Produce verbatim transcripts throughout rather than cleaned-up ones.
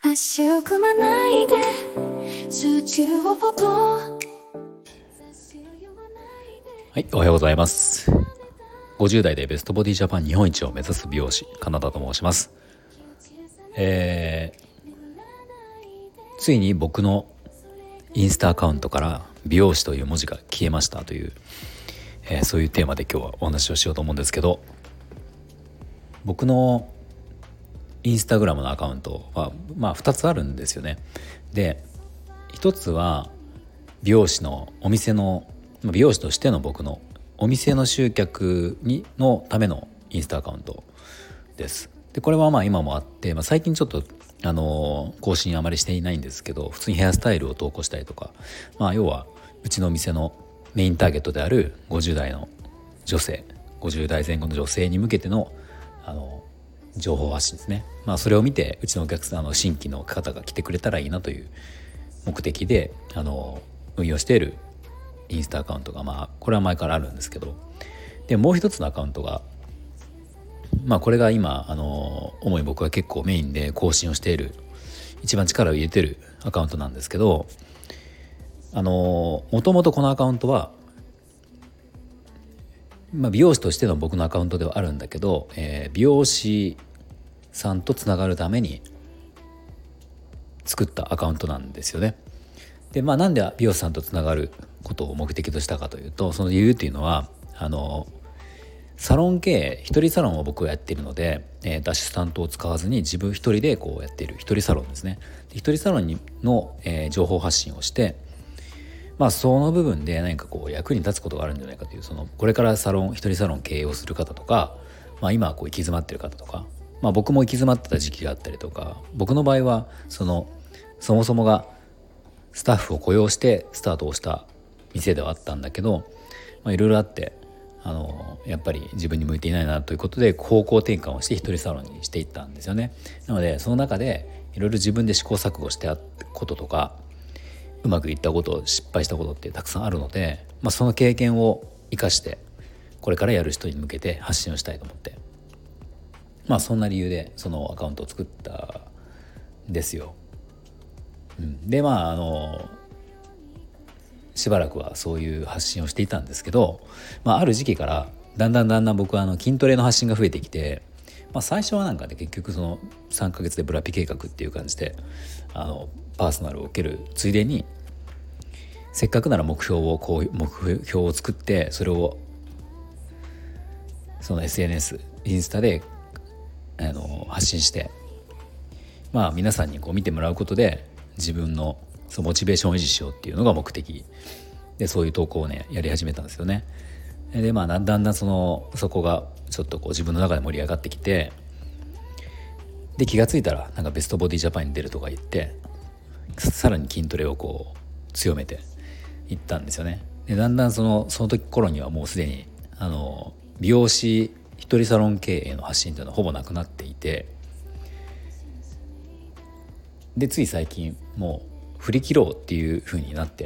足を組まないで数値をポポはい、おはようございます。ごじゅう代でベストボディジャパン日本一を目指す美容師カナダと申します。えー、ついに僕のインスタアカウントから美容師という文字が消えましたという、えー、そういうテーマで今日はお話をしようと思うんですけど、僕のインスタグラムのアカウントはまあふたつあるんですよね。で、ひとつは美容師のお店の美容師としての僕のお店の集客にのためのインスタアカウントです。でこれはまあ今もあって、まあ、最近ちょっとあの更新あまりしていないんですけど、普通にヘアスタイルを投稿したりとか、まあ要はうちのお店のメインターゲットであるごじゅう代の女性、ごじゅう代前後の女性に向けてのあの情報発信ですね。まあそれを見てうちのお客さんの新規の方が来てくれたらいいなという目的であの運用しているインスタアカウントが、まあこれは前からあるんですけど、でもう一つのアカウントが、まあこれが今あの主に僕が結構メインで更新をしている、一番力を入れているアカウントなんですけど、あのもともとこのアカウントは、まあ、美容師としての僕のアカウントではあるんだけど、えー、美容師さんとつながるために作ったアカウントなんですよね。でまあなんで美容師さんとつながることを目的としたかというと、その理由っていうのはあのサロン経営、一人サロンを僕はやっているので、えー、アシスタントを使わずに自分一人でこうやっている一人サロンですね。で一人サロンの、えー、情報発信をして、まあその部分で何かこう役に立つことがあるんじゃないかという、そのこれからサロン一人サロン経営をする方とか、まあ今こう行き詰まってる方とか、まあ僕も行き詰まってた時期があったりとか、僕の場合はそのそもそもがスタッフを雇用してスタートをした店ではあったんだけど、まあいろいろあってあのやっぱり自分に向いていないなということで方向転換をして一人サロンにしていったんですよね。なのでその中でいろいろ自分で試行錯誤してあったこととか、うまくいったこと、失敗したことってたくさんあるので、まあ、その経験を生かしてこれからやる人に向けて発信をしたいと思って、まあそんな理由でそのアカウントを作ったんですよ。うん、でまああのしばらくはそういう発信をしていたんですけど、まあ、ある時期からだんだんだんだん僕はあの筋トレの発信が増えてきて、まあ、最初はなんかね結局そのさんかげつでブラピ計画っていう感じであのパーソナルを受けるついでに、せっかくなら目標をこう目標を作ってそれをその エスエヌエス インスタであの発信して、まあ皆さんにこう見てもらうことで自分のそのモチベーションを維持しようっていうのが目的で、そういう投稿をねやり始めたんですよね。でまあだんだんだんそのそこがちょっとこう自分の中で盛り上がってきて、で気がついたらなんかベストボディジャパンに出るとか言って、さらに筋トレをこう強めていったんですよね。でだんだんそのその時頃にはもうすでにあの美容師一人サロン経営の発信というのはほぼなくなっていて、でつい最近もう振り切ろうっていう風になって、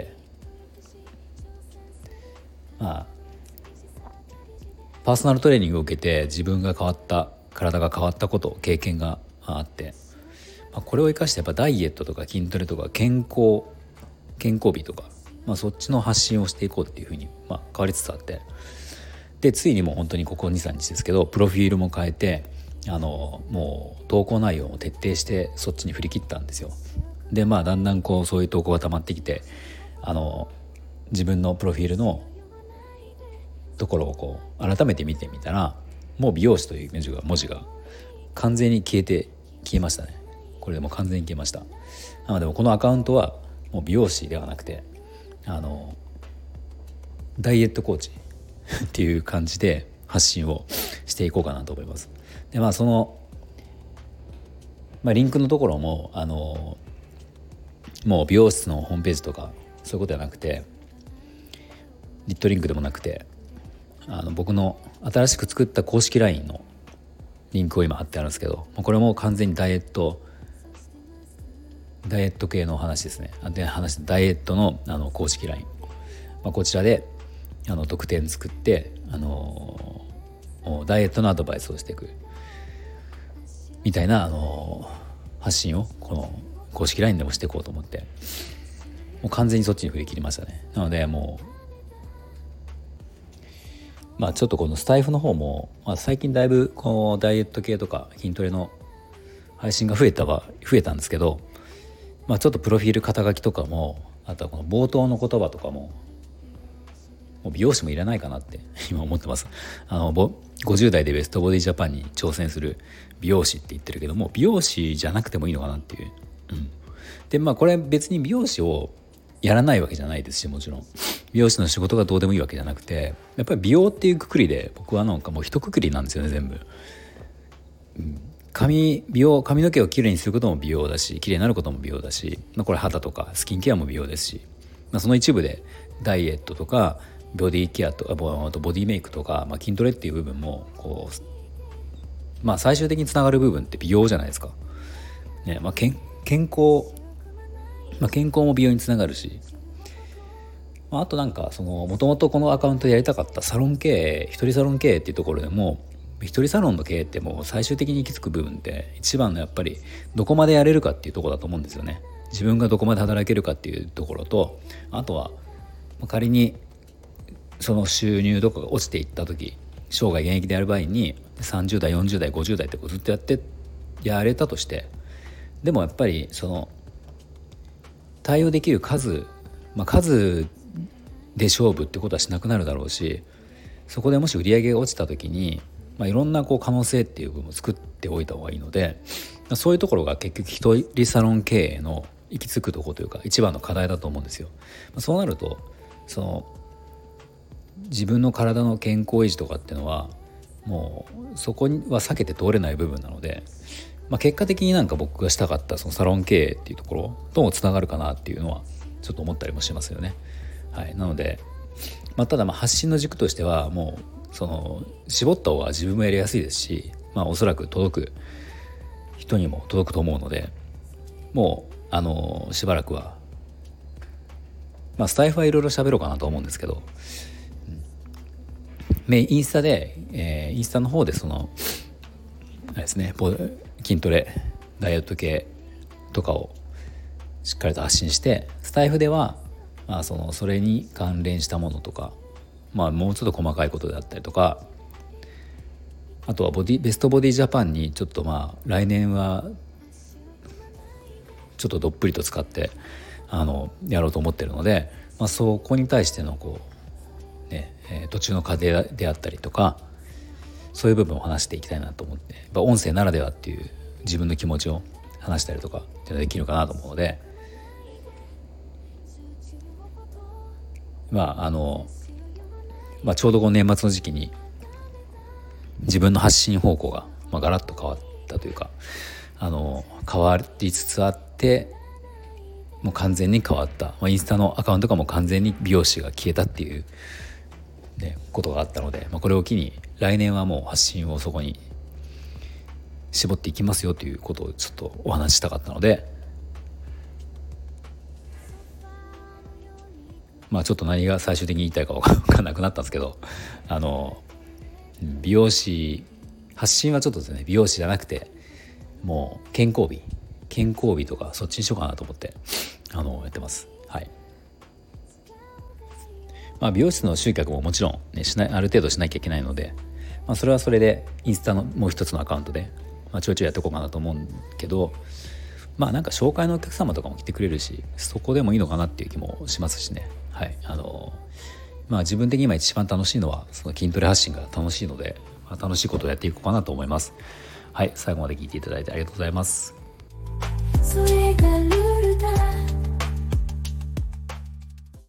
まあパーソナルトレーニングを受けて自分が変わった、体が変わったこと、経験があって、まあ、これを生かしてやっぱダイエットとか筋トレとか健康健康美とか、まあ、そっちの発信をしていこうっていう風に、まあ、変わりつつあって、でついにもう本当にここ にさんにちですけどプロフィールも変えて、あのもう投稿内容も徹底してそっちに振り切ったんですよ。でまあだんだんこうそういう投稿が溜まってきて、あの自分のプロフィールのところをこう改めて見てみたら、もう美容師という文字が文字が完全に消えて消えましたね。これでもう完全に消えました。なのでこのアカウントはもう美容師ではなくて、あのダイエットコーチっていう感じで発信をしていこうかなと思います。でまあその、まあ、リンクのところもあのもう美容室のホームページとかそういうことではなくて、リットリンクでもなくて、あの僕の新しく作った公式 ライン のリンクを今貼ってあるんですけど、これも完全にダイエットダイエット系の話ですね。で話ダイエットの、あの公式 ライン、まあ、こちらであの特典作って、あのダイエットのアドバイスをしていくみたいな、あの発信をこの公式 ライン でもしていこうと思って、もう完全にそっちに振り切りましたね。なのでもうまあちょっとこのスタイフの方も、まあ、最近だいぶこうダイエット系とか筋トレの配信が増えたは増えたんですけど、まあ、ちょっとプロフィール肩書きとかも、あとはこの冒頭の言葉とかも、もう美容師もいらないかなって今思ってます。あのごじゅう代でベストボディジャパンに挑戦する美容師って言ってるけども、美容師じゃなくてもいいのかなっていう、うん、でまあこれ別に美容師をやらないわけじゃないですし、もちろん美容師の仕事がどうでもいいわけじゃなくて、やっぱり美容っていうくくりで僕はなんかもう一括りなんですよね、全部、うん、髪美容髪の毛をきれいにすることも美容だし、きれいになることも美容だし、まあ、これ肌とかスキンケアも美容ですし、まあ、その一部でダイエットとかボディケアとかボディメイクとか、まあ、筋トレっていう部分もこう、まあ、最終的につながる部分って美容じゃないですか、ね。まあ、健, 健康、まあ、健康も美容につながるし、まあ、あとなんかそのもともとこのアカウントでやりたかったサロン経営、一人サロン経営っていうところでも、一人サロンの経営ってもう最終的に行き着く部分って一番のやっぱりどこまでやれるかっていうところだと思うんですよね。自分がどこまで働けるかっていうところと、あとは仮にその収入とかが落ちていった時、生涯現役でやる場合にさんじゅう代よんじゅう代ごじゅう代ってずっとやってやれたとして、でもやっぱりその対応できる数、まあ、数で勝負ってことはしなくなるだろうし、そこでもし売り上げが落ちた時に、まあ、いろんなこう可能性っていう部分を作っておいた方がいいので、そういうところが結局一人サロン経営の行き着くところというか一番の課題だと思うんですよ。そうなるとその自分の体の健康維持とかっていうのはもうそこは避けて通れない部分なので、まあ、結果的になんか僕がしたかったそのサロン経営っていうところともつながるかなっていうのはちょっと思ったりもしますよね。はい、なので、まあ、ただまあ発信の軸としてはもうその絞った方が自分もやりやすいですし、まあ、おそらく届く人にも届くと思うので、もうあのしばらくは、まあ、スタイフはいろいろ喋ろうかなと思うんですけど、うん、インスタで、えー、インスタの方でそのあれですね、筋トレダイエット系とかをしっかりと発信して、スタイフでは、まあ、そのそれに関連したものとか、まあ、もうちょっと細かいことであったりとか、あとはボディベストボディジャパンにちょっとまあ来年はちょっとどっぷりと使ってあのやろうと思ってるので、まあ、そこに対してのこう、ねえー、途中の過程であったりとか、そういう部分を話していきたいなと思って、やっぱ音声ならではっていう自分の気持ちを話したりとかっていうのができるかなと思うので、まああの、まあ、ちょうどこの年末の時期に自分の発信方向が、まあ、ガラッと変わったというか、あの変わりつつあって、もう完全に変わった、まあ、インスタのアカウントがもう完全に美容師が消えたっていう、ね、ことがあったので、まあ、これを機に来年はもう発信をそこに絞っていきますよということをちょっとお話ししたかったので、まあちょっと何が最終的に言いたいか分かんなくなったんですけど、あの美容師発信はちょっとですね、美容師じゃなくてもう健康美健康美とかそっちにしようかなと思ってあのやってます。はい。まあ、美容室の集客ももちろん、ね、しないある程度しなきゃいけないので、まあ、それはそれでインスタのもう一つのアカウントで、まあ、ちょいちょいやっていこうかなと思うけど、まあなんか紹介のお客様とかも来てくれるし、そこでもいいのかなっていう気もしますしね。はい。あのまあ自分的に今一番楽しいのはその筋トレ発信が楽しいので、まあ、楽しいことをやっていこうかなと思います。はい。最後まで聞いていただいてありがとうございます。 それが